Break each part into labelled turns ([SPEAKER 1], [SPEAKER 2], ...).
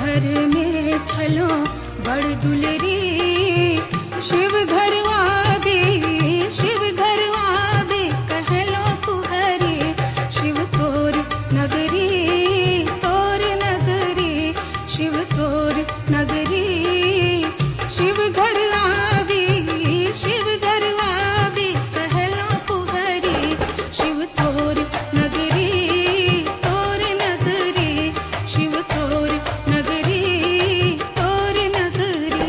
[SPEAKER 1] घर में छलो बड़ दुलरी, शिव घर आवे, शिव घर आवे, कहलो पुहरी, शिव तोर नगरी, तोर नगरी, शिव तोर नगरी, शिव घर आवे, शिव घर आवे, कहलो पुहरी, शिव तोर नगरी, तोर नगरी, शिव तोर नगरी, तोर नगरी।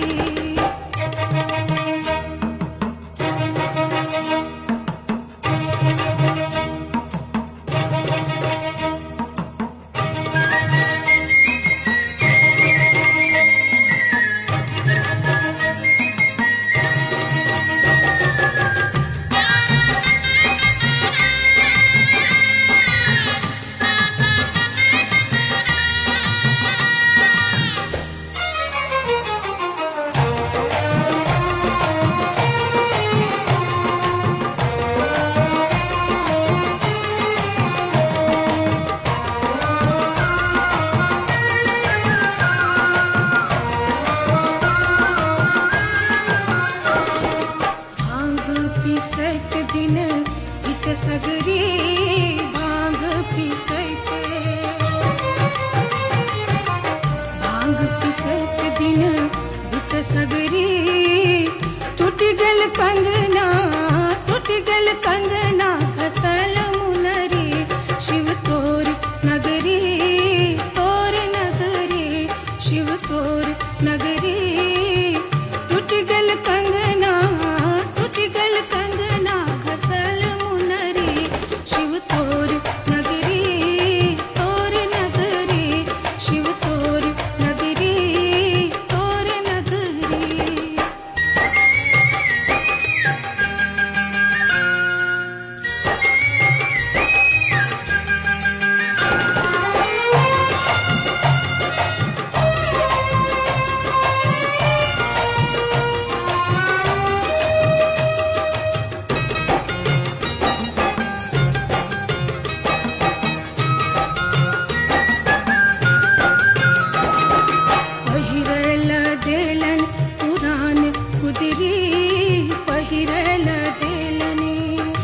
[SPEAKER 1] पिसत दिन इत सगरी, भांग पिसत, भांग पिसत दिन इत सगरी, टूट गल कंगना, टूट गल कंगना, घसल मुनरी, शिव तोर नगरी, तोर नगरी, शिव तोर नगरी, टूट गल कंगना, टूट गल कंगना, घसल मुनरी, शिव तोर नगरी, तोर नगरी, शिव तोर नगरी, तोर नगरी। पहिरल देलन पुरान कुदरी, पहिरल देलनी,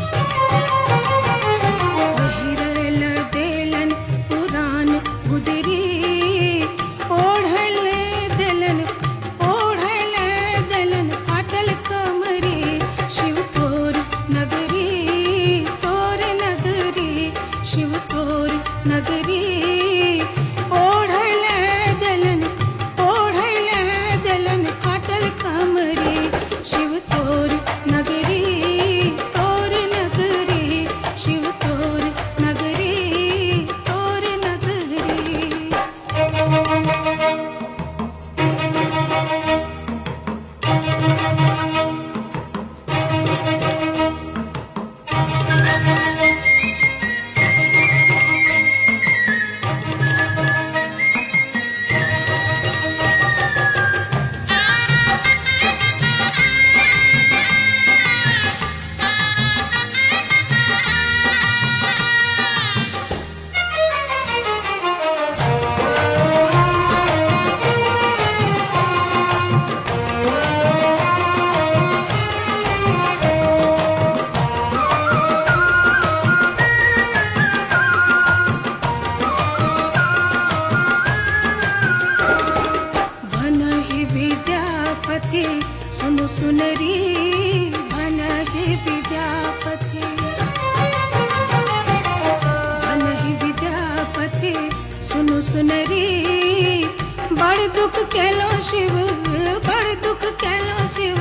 [SPEAKER 1] पहिरल देलन पुरान कुदरी, ओढ़ल देलन, ओढ़ल देलन फाटल कमरी, शिव तोर नगरी, तोर नगरी, शिव तोर नगरी, ओढ़ल देलन, ओढ़ल देलन फाटल कमरी, शिव तोर नगरी, तोर नगरी, शिव तोर नगरी, तोर नगरी। भनहि विद्यापति सुनु सुनरी, भनहि विद्यापति, भनहि विद्यापति सुनु सुनरी, बड़ दुख कैलो शिव, बड़ दुख कैलो शिव,